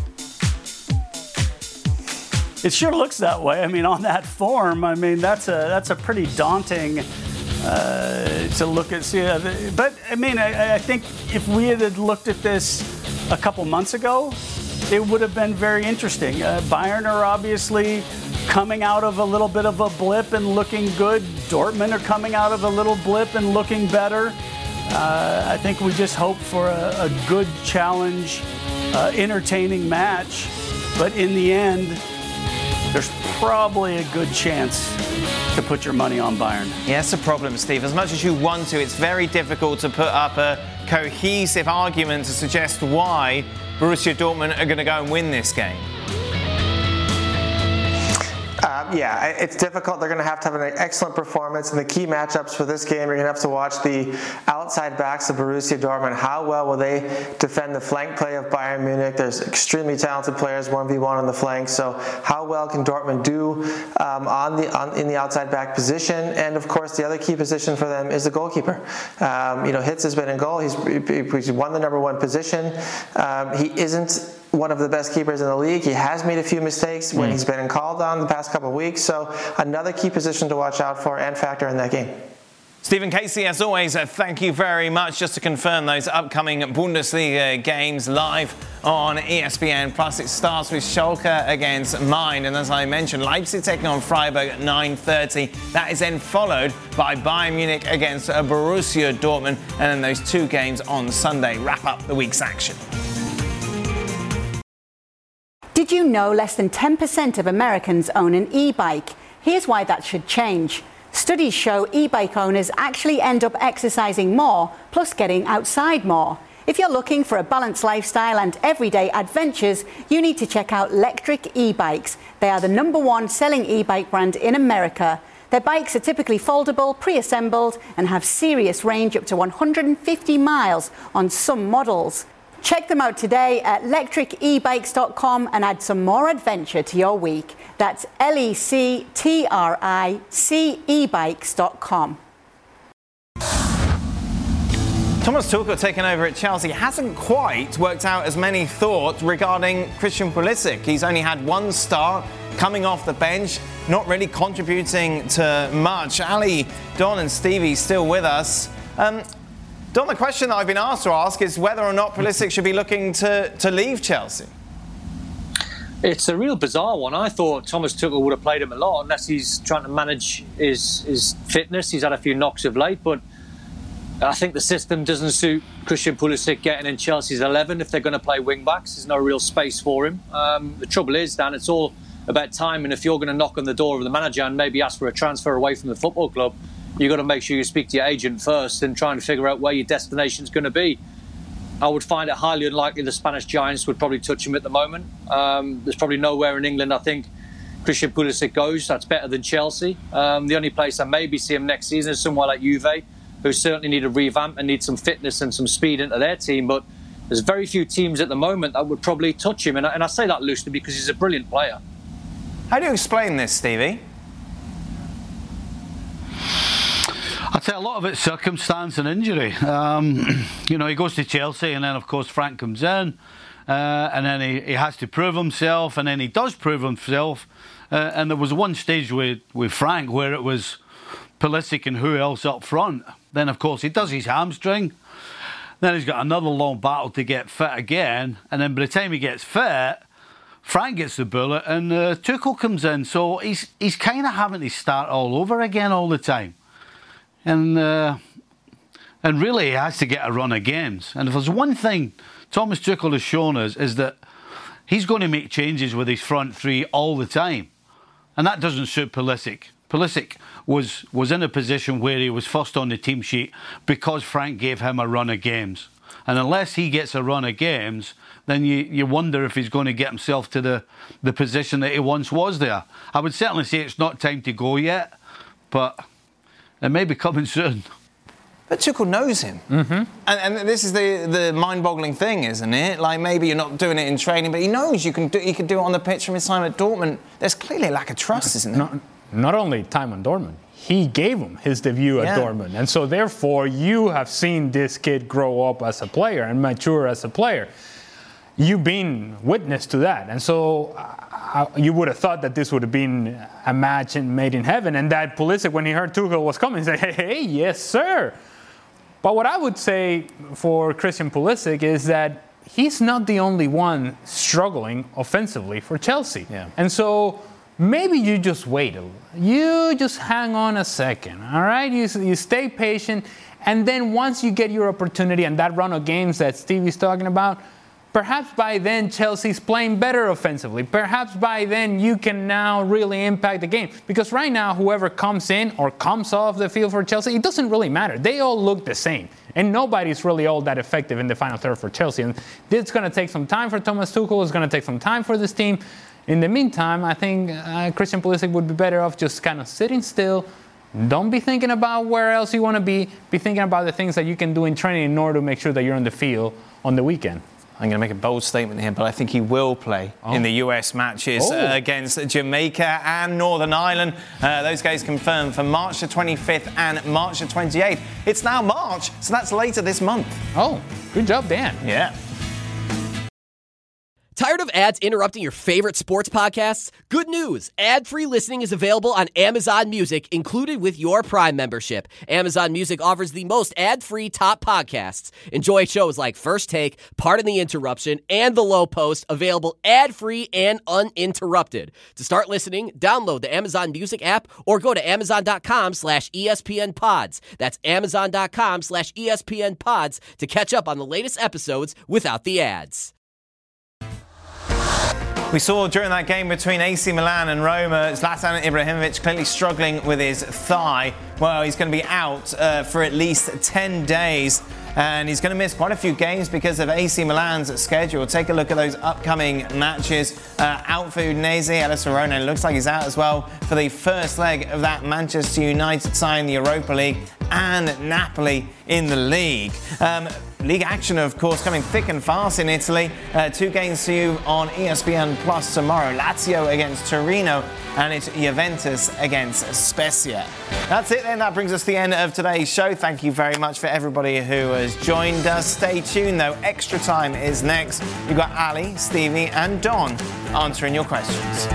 It sure looks that way. I mean, on that form, that's a pretty daunting to look at. But I mean, I think if we had looked at this a couple months ago, it would have been very interesting. Bayern are obviously coming out of a little bit of a blip and looking good. Dortmund are coming out of a little blip and looking better. I think we just hope for a good challenge, entertaining match. But in the end, there's probably a good chance to put your money on Bayern. Yeah, that's the problem, Steve. As much as you want to, it's very difficult to put up a cohesive argument to suggest why Borussia Dortmund are going to go and win this game. It's difficult. They're going to have an excellent performance. And the key matchups for this game, you're going to have to watch the outside backs of Borussia Dortmund. How well will they defend the flank play of Bayern Munich? There's extremely talented players, 1v1 on the flank. So how well can Dortmund do in the outside back position? And of course, the other key position for them is the goalkeeper. Hitz has been in goal. He's won the number 1 position. He isn't one of the best keepers in the league. He has made a few mistakes when he's been called on the past couple of weeks. So another key position to watch out for and factor in that game. Stephen Casey, as always, thank you very much. Just to confirm those upcoming Bundesliga games live on ESPN Plus. It starts with Schalke against Mainz, and as I mentioned, Leipzig taking on Freiburg at 9:30. That is then followed by Bayern Munich against Borussia Dortmund, and then those two games on Sunday wrap up the week's action. Did you know less than 10% of Americans own an e-bike? Here's why that should change. Studies show e-bike owners actually end up exercising more, plus getting outside more. If you're looking for a balanced lifestyle and everyday adventures, you need to check out Lectric e-bikes. They are the #1 selling e-bike brand in America. Their bikes are typically foldable, pre-assembled, and have serious range up to 150 miles on some models. Check them out today at lectricebikes.com and add some more adventure to your week. That's lectricebikes.com. Thomas Tuchel taking over at Chelsea hasn't quite worked out as many thought regarding Christian Pulisic. He's only had one start, coming off the bench, not really contributing to much. Ali, Don and Stevie still with us. Don, the question that I've been asked to ask is whether or not Pulisic should be looking to leave Chelsea. It's a real bizarre one. I thought Thomas Tuchel would have played him a lot, unless he's trying to manage his fitness. He's had a few knocks of late, but I think the system doesn't suit Christian Pulisic getting in Chelsea's 11 if they're going to play wing-backs. There's no real space for him. The trouble is, Dan, it's all about time, and if you're going to knock on the door of the manager and maybe ask for a transfer away from the football club, you've got to make sure you speak to your agent first and try and figure out where your destination's going to be. I would find it highly unlikely the Spanish giants would probably touch him at the moment. There's probably nowhere in England I think Christian Pulisic goes that's better than Chelsea. The only place I maybe see him next season is somewhere like Juve, who certainly need a revamp and need some fitness and some speed into their team. But there's very few teams at the moment that would probably touch him. And I say that loosely because he's a brilliant player. How do you explain this, Stevie? I'd say a lot of it's circumstance and injury. He goes to Chelsea and then, of course, Frank comes in and then he has to prove himself, and then he does prove himself. And there was one stage with Frank where it was Pulisic and who else up front. Then, of course, he does his hamstring. Then he's got another long battle to get fit again. And then by the time he gets fit, Frank gets the bullet and Tuchel comes in. So he's kind of having to start all over again all the time. And really he has to get a run of games. And if there's one thing Thomas Tuchel has shown us is that he's going to make changes with his front three all the time. And that doesn't suit Pulisic. Pulisic was in a position where he was first on the team sheet because Frank gave him a run of games. And unless he gets a run of games, then you wonder if he's going to get himself to the position that he once was there. I would certainly say it's not time to go yet, but it may be coming soon. But Tuchel knows him. Mm-hmm. And this is the mind-boggling thing, isn't it? Like, maybe you're not doing it in training, but he knows he can do it on the pitch from his time at Dortmund. There's clearly a lack of trust, isn't there? Not only time on Dortmund, he gave him his debut at Dortmund. And so, therefore, you have seen this kid grow up as a player and mature as a player. You've been witness to that. And so you would have thought that this would have been a match made in heaven, and that Pulisic, when he heard Tuchel was coming, said, hey, yes, sir. But what I would say for Christian Pulisic is that he's not the only one struggling offensively for Chelsea. Yeah. And so maybe you just wait a little. You just hang on a second, all right? You stay patient, and then once you get your opportunity and that run of games that Stevie's talking about, perhaps by then Chelsea's playing better offensively. Perhaps by then you can now really impact the game. Because right now, whoever comes in or comes off the field for Chelsea, it doesn't really matter. They all look the same. And nobody's really all that effective in the final third for Chelsea. And it's going to take some time for Thomas Tuchel. It's going to take some time for this team. In the meantime, I think Christian Pulisic would be better off just kind of sitting still. Don't be thinking about where else you want to be. Be thinking about the things that you can do in training in order to make sure that you're on the field on the weekend. I'm going to make a bold statement here, but I think he will play in the US matches against Jamaica and Northern Ireland. Those guys confirmed for March the 25th and March the 28th. It's now March, so that's later this month. Oh, good job, Dan. Yeah. Tired of of ads interrupting your favorite sports podcasts? Good news! Ad-free listening is available on Amazon Music, included with your Prime membership. Amazon Music offers the most ad-free top podcasts. Enjoy shows like First Take, Pardon the Interruption, and The Low Post, available ad-free and uninterrupted. To start listening, download the Amazon Music app or go to amazon.com/ESPN Pods. That's amazon.com/ESPN Pods to catch up on the latest episodes without the ads. We saw during that game between AC Milan and Roma, Zlatan Ibrahimovic clearly struggling with his thigh. Well, he's going to be out for at least 10 days. And he's going to miss quite a few games because of AC Milan's schedule. Take a look at those upcoming matches. Out for Udinese, Hellas Verona. It looks like he's out as well for the first leg of that Manchester United side in the Europa League and Napoli in the league. League action, of course, coming thick and fast in Italy. 2 games for you on ESPN Plus tomorrow. Lazio against Torino, and it's Juventus against Spezia. That's it then. That brings us to the end of today's show. Thank you very much for everybody who has joined us. Stay tuned, though. Extra Time is next. You've got Ali, Stevie, and Don answering your questions.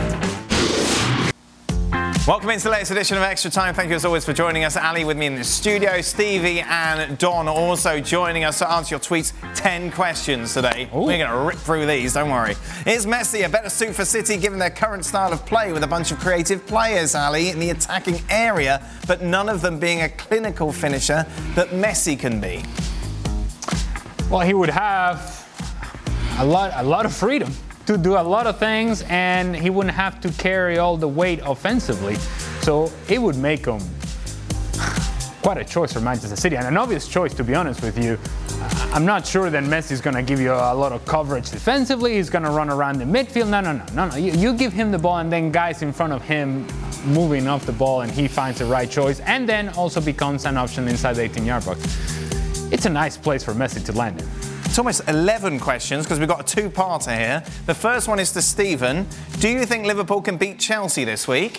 Welcome into the latest edition of Extra Time. Thank you as always for joining us. Ali with me in the studio. Stevie and Don also joining us to answer your tweets. 10 questions today. Ooh. We're going to rip through these, don't worry. Is Messi a better suit for City given their current style of play with a bunch of creative players, Ali, in the attacking area, but none of them being a clinical finisher that Messi can be? Well, he would have a lot of freedom to do a lot of things, and he wouldn't have to carry all the weight offensively. So it would make him quite a choice for Manchester City, and an obvious choice, to be honest with you. I'm not sure that Messi's going to give you a lot of coverage defensively. He's going to run around the midfield. No. You give him the ball, and then guys in front of him moving off the ball, and he finds the right choice, and then also becomes an option inside the 18-yard box. It's a nice place for Messi to land in. It's almost 11 questions because we've got a two-parter here. The first one is to Stephen. Do you think Liverpool can beat Chelsea this week?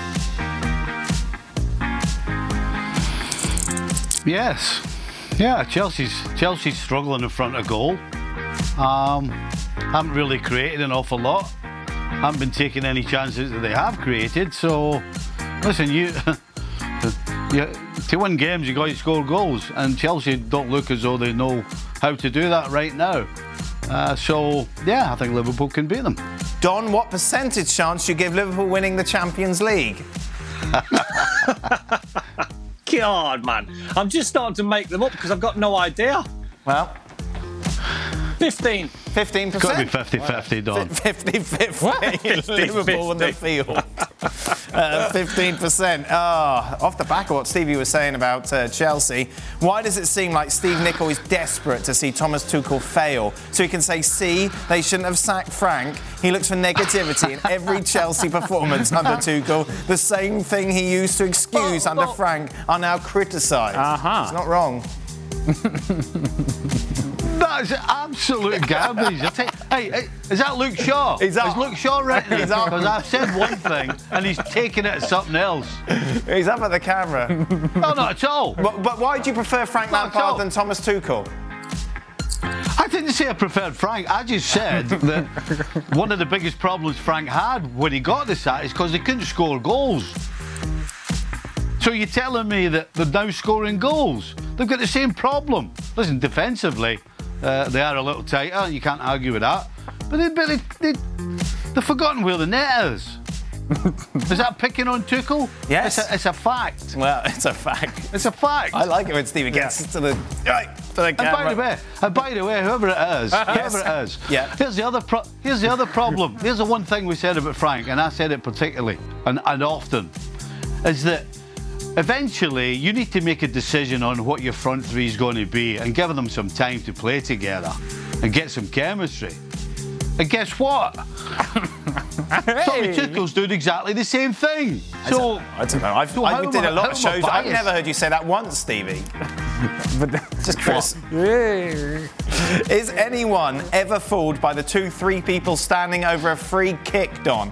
Yes. Yeah, Chelsea's struggling in front of goal. Haven't really created an awful lot. Haven't been taking any chances that they have created. So, listen, to win games, you got to score goals, and Chelsea don't look as though they know how to do that right now. So, yeah, I think Liverpool can beat them. Don, what percentage chance do you give Liverpool winning the Champions League? God, man. I'm just starting to make them up because I've got no idea. Well, 15%. 15%? Could be 50-50, Don. 50-50. Liverpool in the field. 15%. Off the back of what Stevie was saying about Chelsea, why does it seem like Steve Nicol is desperate to see Thomas Tuchel fail? So he can say, see, they shouldn't have sacked Frank. He looks for negativity in every Chelsea performance under Tuchel. The same thing he used to excuse under Frank are now criticised. It's not wrong. That is absolute garbage. Hey, is that Luke Shaw? Is Luke Shaw right now? Because I've said one thing and he's taken it as something else. He's up at the camera. No, not at all. But why do you prefer Frank Lampard than Thomas Tuchel? I didn't say I preferred Frank. I just said that one of the biggest problems Frank had when he got this at is because they couldn't score goals. So you're telling me that they're now scoring goals? They've got the same problem. Listen, defensively, they are a little tighter. You can't argue with that. But they've forgotten where the net is. Is that picking on Tuchel? Yes. It's a fact. Well, it's a fact. It's a fact. I like it when Stevie gets to the camera. And by the way, whoever it is, yeah. Here's the other problem. Here's the one thing we said about Frank, and I said it particularly and often, is that eventually you need to make a decision on what your front three is going to be and give them some time to play together and get some chemistry. And guess what? Tommy Tuchel's doing exactly the same thing. So I don't know. I did a lot of shows. I've never heard you say that once, Stevie. But just Chris. Is anyone ever fooled by the 2-3 people standing over a free kick, Don?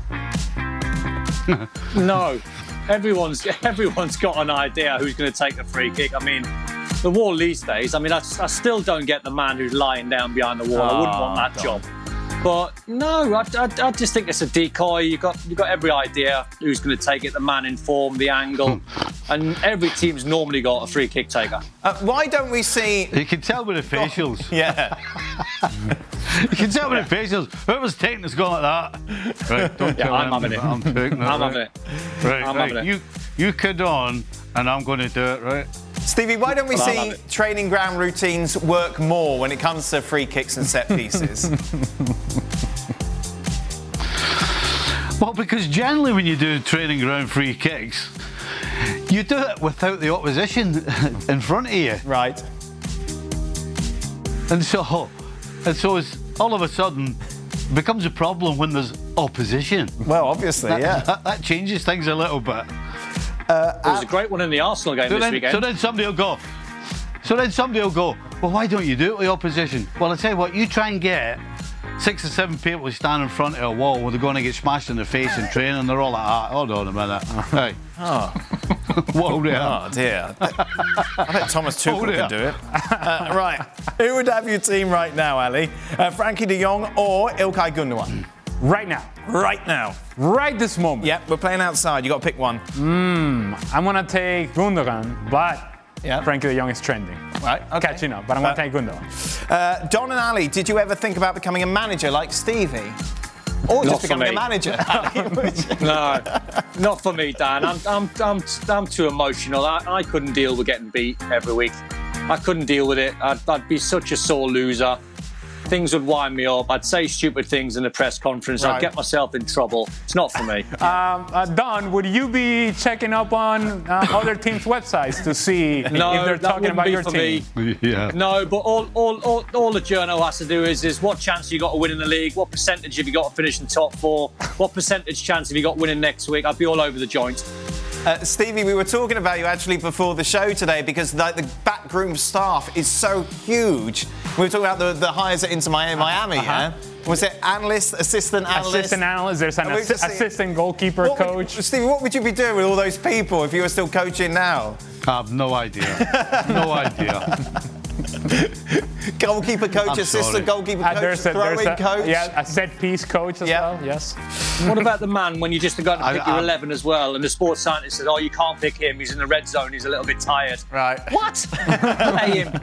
No. Everyone's got an idea who's going to take the free kick. I mean, the wall these days, I still don't get the man who's lying down behind the wall. I wouldn't want that job. But no, I just think it's a decoy. You got every idea who's going to take it, the man in form, the angle, and every team's normally got a free kick taker. Why don't we see? You can tell with the facials. Yeah. You can tell with the facials. Whoever's taking it's going like that. Right, don't tell I'm them having it. I'm taking it. I'm having it. Right, I'm right. having it. You kid on, and I'm going to do it, right? Stevie, why don't we see training ground routines work more when it comes to free kicks and set pieces? Well, because generally when you do training ground free kicks, you do it without the opposition in front of you. Right. And so it's all of a sudden becomes a problem when there's opposition. Well, obviously, that changes things a little bit. There was a great one in the Arsenal game this weekend. So then somebody will go, well, why don't you do it with the opposition? Well, I tell you what, you try and get 6 or 7 people who stand in front of a wall where they're going to get smashed in the face in training, they're all like, hold on a minute. Hey. Oh. Whoa there. Oh, dear. I bet Thomas Tuchel can do it. Right. Who would have your team right now, Ali? Frankie de Jong or Ilkay Gundogan? Right now. Right now. Right this moment. Yep, we're playing outside. You got to pick one. I'm going to take Gundogan, but Frankie de Jong is trending. Right, okay. Catching up, but I'm going to take Gundogan. Don and Ali, did you ever think about becoming a manager like Stevie? Or just becoming a manager? No, not for me, Dan. I'm too emotional. I couldn't deal with getting beat every week. I couldn't deal with it. I'd be such a sore loser. Things would wind me up. I'd say stupid things in the press conference. Right. I'd get myself in trouble. It's not for me. Don, would you be checking up on other teams' websites to see if they're talking about your team? Yeah. No, but all the journal has to do is what chance you got to win in the league, what percentage have you got to finish in top 4, what percentage chance have you got winning next week. I'd be all over the joint. Stevie, we were talking about you actually before the show today because the backroom staff is so huge. We were talking about the hires at Inter Miami, yeah? Was it analyst, assistant analyst? Assistant analyst, there's an assistant goalkeeper coach. Stevie, what would you be doing with all those people if you were still coaching now? I have no idea. No idea. Goalkeeper coach, assistant goalkeeper coach, throwing coach. Yeah, a set piece coach as well, yes. What about the man when you just got to pick your 11 as well and the sports scientist says, you can't pick him, he's in the red zone, he's a little bit tired. Right. What? Play him.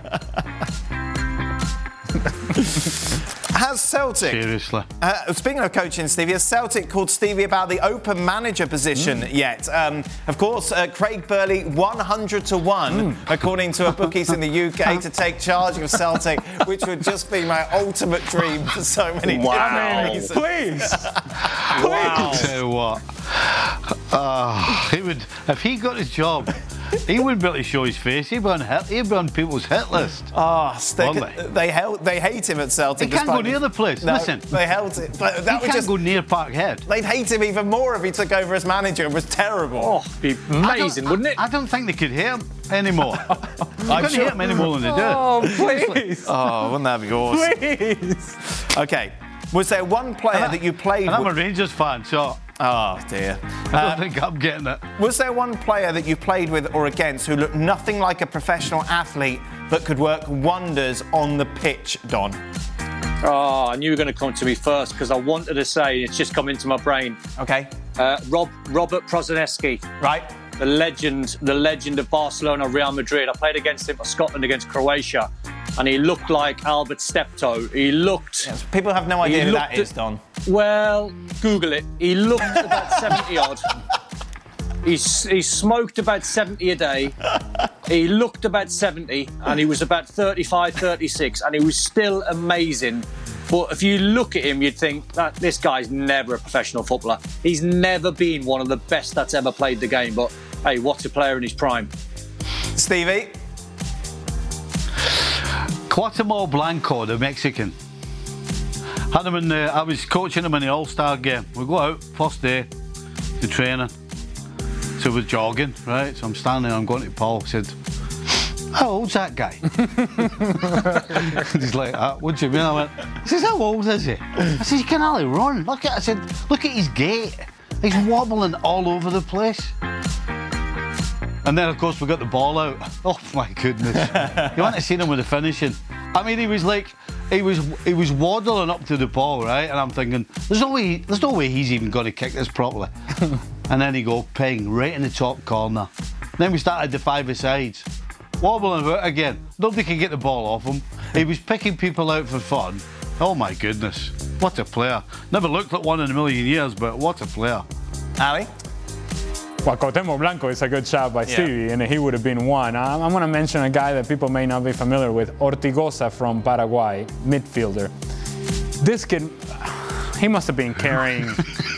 Has Celtic... Seriously. Speaking of coaching, Stevie, has Celtic called Stevie about the open manager position yet? Of course, Craig Burley 100 to 1, according to bookies in the UK, to take charge of Celtic, which would just be my ultimate dream for so many different reasons. Please. I'll tell you what. He would, if he got his job, he wouldn't be able to show his face. He'd be on people's hit list. They hate him at Celtic. He can't go near the place. No, Listen, they held it. But that he can't go near Parkhead. They'd hate him even more if he took over as manager. It was terrible. Oh, it'd be amazing, wouldn't it? I don't think they could hear him anymore. They couldn't hear him any more than they do. Oh, please. Oh, wouldn't that be awesome? Please. Okay. Was there one player that you played with? I'm a Rangers fan, so... Oh, dear. I don't think I'm getting it. Was there one player that you played with or against who looked nothing like a professional athlete but could work wonders on the pitch, Don? Oh, I knew you were going to come to me first because I wanted to say, it's just come into my brain. Okay. Robert Prozinski. Right. The legend of Barcelona, Real Madrid. I played against him for Scotland against Croatia. And he looked like Albert Steptoe. He looked... Yes, people have no idea who that is, Don. Well, Google it. He looked about 70-odd. He smoked about 70 a day. He looked about 70, and he was about 35, 36, and he was still amazing. But if you look at him, you'd think that this guy's never a professional footballer. He's never been one of the best that's ever played the game. But, hey, what's a player in his prime? Stevie? Cuauhtémoc Blanco, the Mexican. Had him in I was coaching him in the All-Star game. We go out, first day, to training. So we're jogging, right? So I'm standing there, I'm going to Paul, said, how old's that guy? He's like, what do you mean? I went, he says, how old is he? I said, he can hardly run. Look at his gait. He's wobbling all over the place. And then, of course, we got the ball out. Oh, my goodness. You want to see him with the finishing. I mean, he was like he was waddling up to the ball, right? And I'm thinking, there's no way he's even going to kick this properly. And then he go ping right in the top corner. Then we started the five-a-sides. Wobbling about again. Nobody can get the ball off him. He was picking people out for fun. Oh my goodness. What a player. Never looked like one in a million years, but what a player. Ali? Well, Cuauhtémoc Blanco is a good shot by Stevie, and he would have been one. I'm going to mention a guy that people may not be familiar with, Ortigosa from Paraguay, midfielder. This kid, he must have been carrying,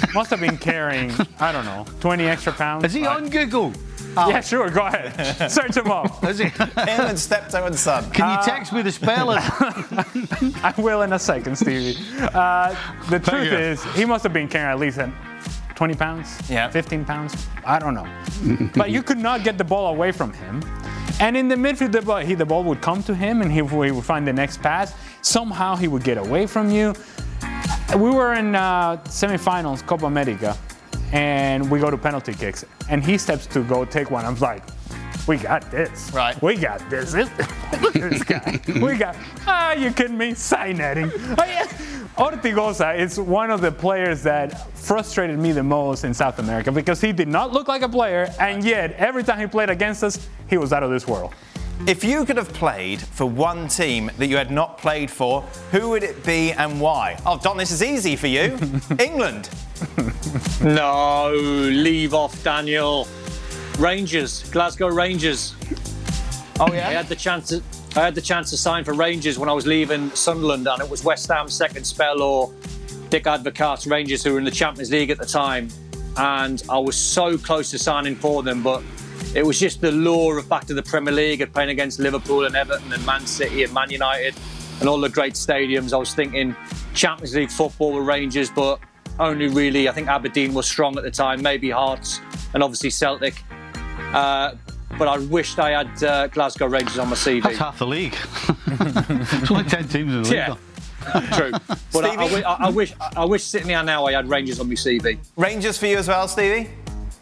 I don't know, 20 extra pounds. Is he on Google? Yeah, sure, go ahead. Search him up. Is he? Him and Steptoe and Son. Can you text me the spelling? I will in a second, Stevie. The truth is, he must have been carrying at least 20 pounds, 15 pounds, I don't know. But you could not get the ball away from him. And in the midfield, the ball would come to him and he would find the next pass. Somehow he would get away from you. We were in semifinals, Copa America, and we go to penalty kicks. And he steps to go take one. I'm like, we got this. Right. We got this. Look at this guy. We got, you kidding me? Side netting. Ortigosa is one of the players that frustrated me the most in South America because he did not look like a player, and yet every time he played against us, he was out of this world. If you could have played for one team that you had not played for, who would it be and why? Oh, Don, this is easy for you. England. No, leave off, Daniel. Rangers, Glasgow Rangers. Oh yeah. I had the chance to sign for Rangers when I was leaving Sunderland, and it was West Ham's second spell or Dick Advocaat's Rangers, who were in the Champions League at the time, and I was so close to signing for them, but it was just the lure of back to the Premier League and playing against Liverpool and Everton and Man City and Man United and all the great stadiums. I was thinking Champions League football with Rangers, but only really, I think Aberdeen was strong at the time, maybe Hearts and obviously Celtic. But I wished I had Glasgow Rangers on my CV. That's half the league. It's only 10 teams in the league. Yeah, true. But I wish sitting here now I had Rangers on my CV. Rangers for you as well, Stevie?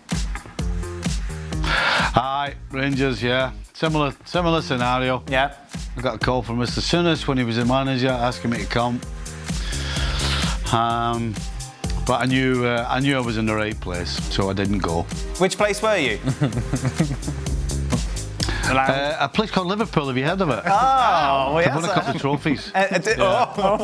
Aye, Rangers, yeah. Similar scenario. Yeah. I got a call from Mr. Souness when he was the manager asking me to come. But I knew I was in the right place, so I didn't go. Which place were you? A place called Liverpool. Have you heard of it? Oh, well, I've won a couple of trophies. Hello.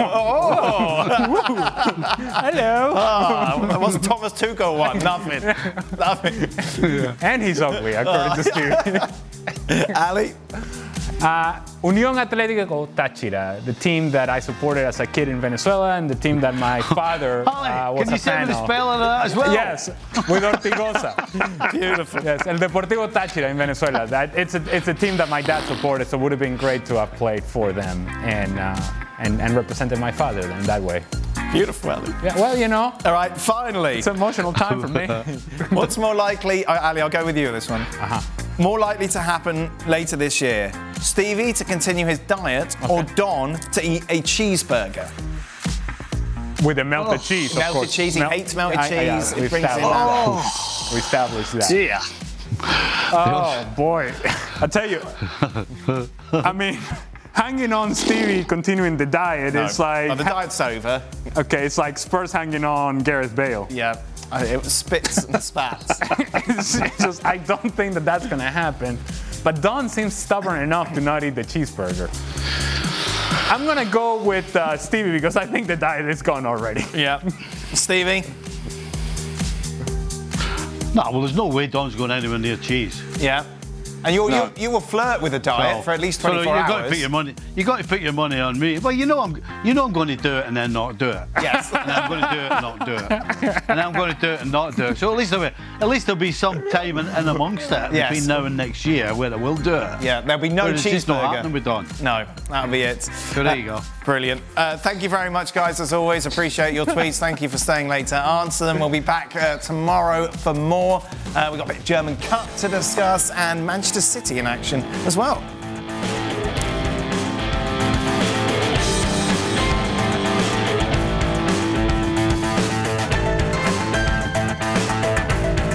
Oh, what's Thomas Tuchel one? Nothing. Yeah. And he's ugly, according to Steve. Ali? Unión Atlético Táchira, the team that I supported as a kid in Venezuela and the team that my father was a fan of. Can you say the spelling of that as well? Yes, with Ortigosa. Beautiful. Yes, El Deportivo Táchira in Venezuela. It's a team that my dad supported, so it would have been great to have played for them and represented my father in that way. Beautiful, Ali. Yeah, well, you know. All right, finally. It's an emotional time for me. What's more likely, Ali, I'll go with you on this one. More likely to happen later this year? Stevie to continue his diet or Don to eat a cheeseburger? With the melted cheese, of melted course. Cheese, he hates melted cheese. We established that. Yeah. Oh, boy. I tell you, I mean, hanging on Stevie continuing the diet is like... Oh, the diet's over. Okay, it's like Spurs hanging on Gareth Bale. Yeah. It was spits and spats. It's just, I don't think that's going to happen. But Don seems stubborn enough to not eat the cheeseburger. I'm going to go with Stevie because I think the diet is gone already. Yeah. Stevie? No, well, there's no way Don's going anywhere near cheese. Yeah. And you will flirt with a diet for at least 24 hours. You've got to put your money on me. Well, you know I'm going to do it and then not do it. Yes. And I'm going to do it and not do it. And I'm going to do it and not do it. So at least there'll be some time in amongst it between now and next year where I will do it. Yeah, there'll be no cheeseburger. It's just not happening with Don. No, that'll be it. So there you go. Brilliant. Thank you very much, guys, as always. Appreciate your tweets. Thank you for staying late to answer them. We'll be back tomorrow for more. We've got a bit of German Cup to discuss and Manchester City in action as well.